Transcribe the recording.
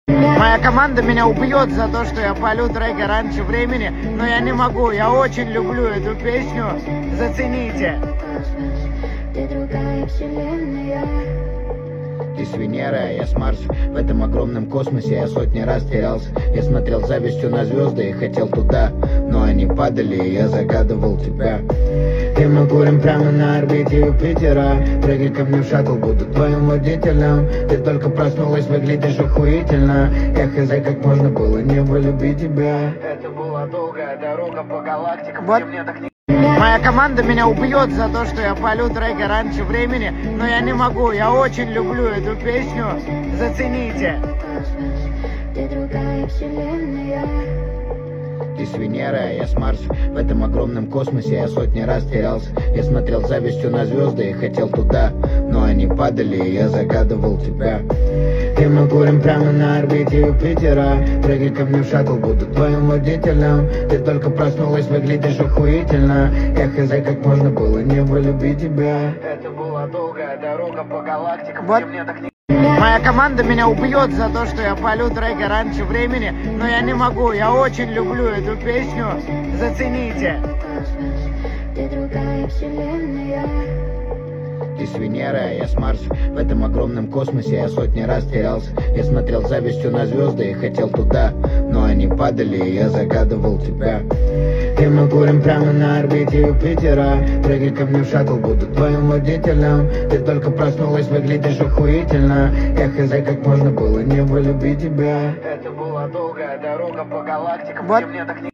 Моя команда меня убьет за то, что я полю треки раньше времени, но я не могу, я очень люблю эту песню, зацените. Ты другая вселенная. Ты с Венеры, а я с Марса. В этом огромном космосе я сотни раз терялся. Я смотрел с завистью на звезды и хотел туда, но они падали, и я загадывал тебя. И мы курим прямо на орбите Юпитера. Прыгай ко мне в шаттл, буду твоим водителем. Ты только проснулась, выглядишь охуительно. Я хз, как можно было не полюбить тебя. Это была долгая дорога по галактикам, Вот. где мне так не... Моя команда меня убьет за то, что я полю треки раньше времени, но я не могу, я очень люблю эту песню, зацените. Ты другая вселенная. Ты с Венеры, а я с Марса. В этом огромном космосе я сотни раз терялся. Я смотрел с завистью на звезды и хотел туда, но они падали, и я загадывал тебя. И мы курим прямо на орбите Юпитера. Прыгай ко мне в шаттл, буду твоим водителем. Ты только проснулась, выглядишь охуительно. Я хз, как можно было не полюбить тебя. Это была долгая дорога по галактикам, Вот. где мне так не... Моя команда меня убьет за то, что я полю треки раньше времени, но я не могу, я очень люблю эту песню, зацените. Ты другая вселенная. Ты с Венеры, а я с Марса. В этом огромном космосе я сотни раз терялся. Я смотрел с завистью на звезды и хотел туда, но они падали, и я загадывал тебя. И мы курим прямо на орбите Юпитера. Прыгай ко мне в шаттл, буду твоим водителем. Ты только проснулась, выглядишь охуительно. Я хз, как можно было не полюбить тебя. Это была долгая дорога по галактикам, Вот. где мне так не...